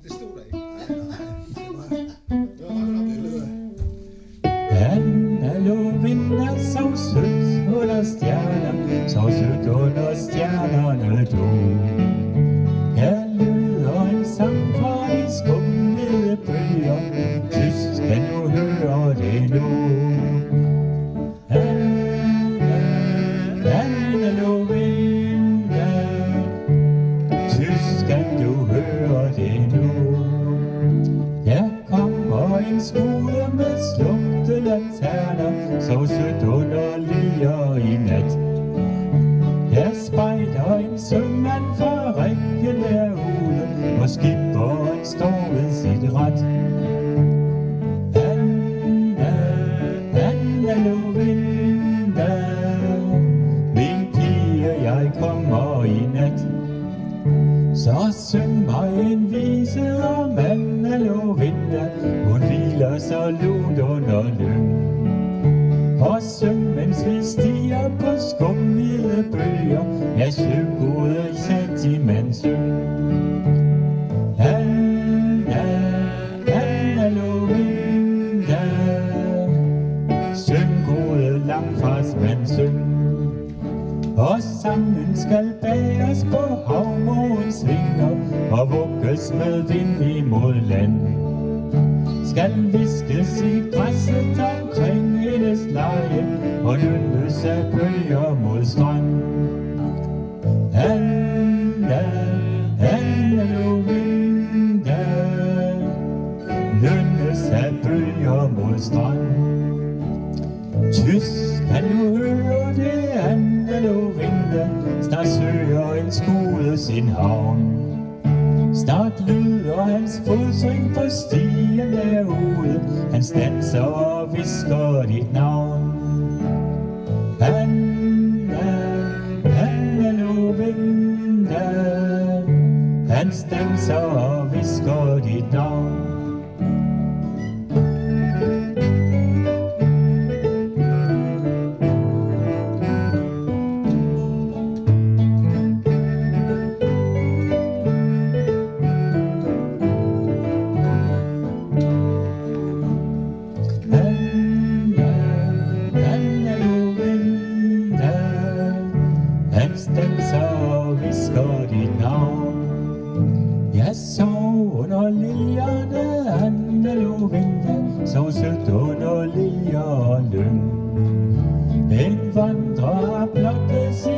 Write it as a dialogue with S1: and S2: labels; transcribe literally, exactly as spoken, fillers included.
S1: det stod der ikke.
S2: Anna lå vinter, sov sødt under stjerner, sov sødt under stjernerne du. Her lyder en sang fra de skumlede bøger, tyst kan du høre det nu. Anna, Anna lå vinter, tyst kan du høre det nu. Her kommer en skue med slugte lanterner, så sødt underliger i nat. Her spejder en sømand fra rækken derude, og skipperen står ved sit ret. Anna, Anna lå vinter, min pige, jeg kommer i nat. Så syng mig en vise om Anna lå vinter, hun hviler så lunt under lyng. Og syng, mens vi stiger på skumhvide bølger, ja, syng gode sentiment, syng. Anna, Anna lå vinter, syng gode langfartsmand, syng. Og sangen skal bæres på havmågens vinger, og vugges med vind imod land. Skal viskes i græsset omkring hendes leje, og nynnes af bølger mod strand. Anna, Anna lå vinter, nynnes af bølger mod strand. Tysk kan du høre det, Anna lå vinter, snart søger en skude sin havn. Snart lyder hans fodsving på stien derude, han standser og visker dit navn. Anna, Anna lå vinter, han standser og visker dit navn. Så sødt underlig og lyng. En vandrer har blottet sin